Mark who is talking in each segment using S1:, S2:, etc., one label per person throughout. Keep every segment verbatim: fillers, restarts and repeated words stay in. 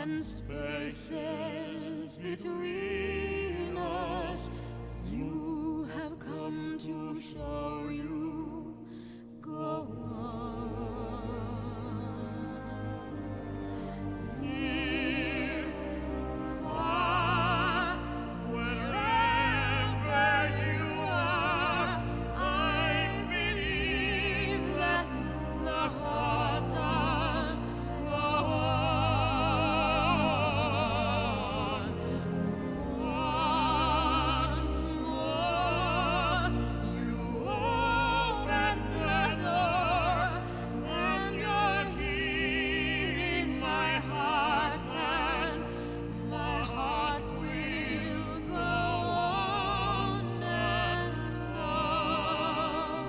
S1: and spaces between us. You have come to show you. Go on. Near, far, wherever you are, I believe that the heart does go on. Once more, you open the door, and you're here in my heart, and my heart will go on and on.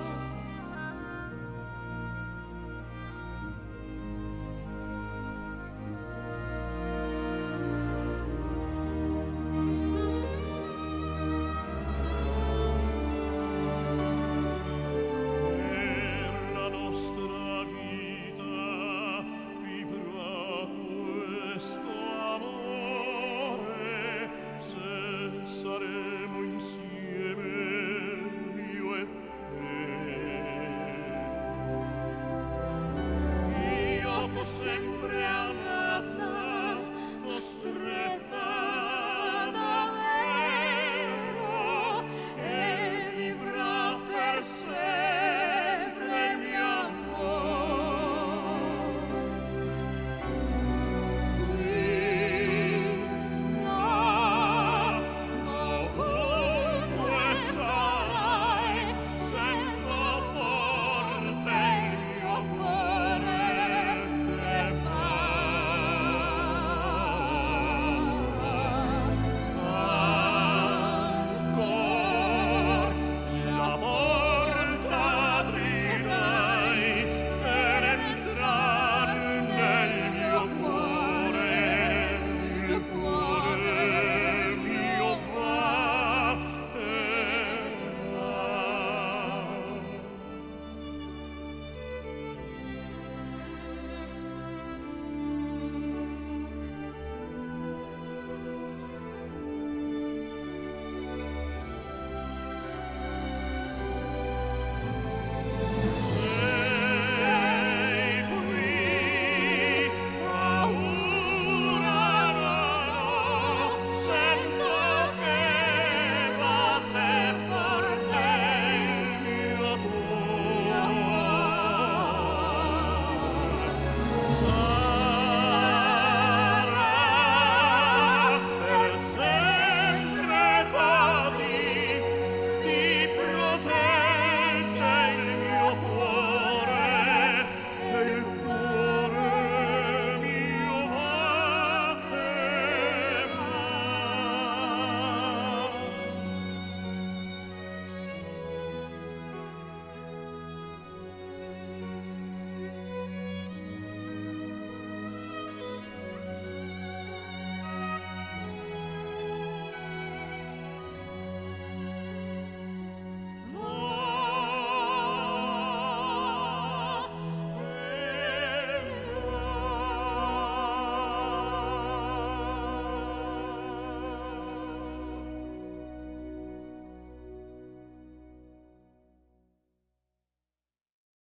S1: Per la nostra vita vivrà questa